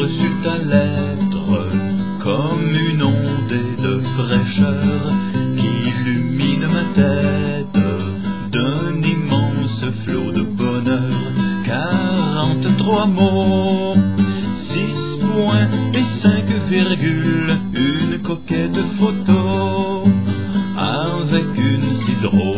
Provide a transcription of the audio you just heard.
reçu ta lettre comme une ondée de fraîcheur qui illumine ma tête d'un immense flot de bonheur. 43 mots, 6 points et 5 virgules, une coquette photo avec une si drôle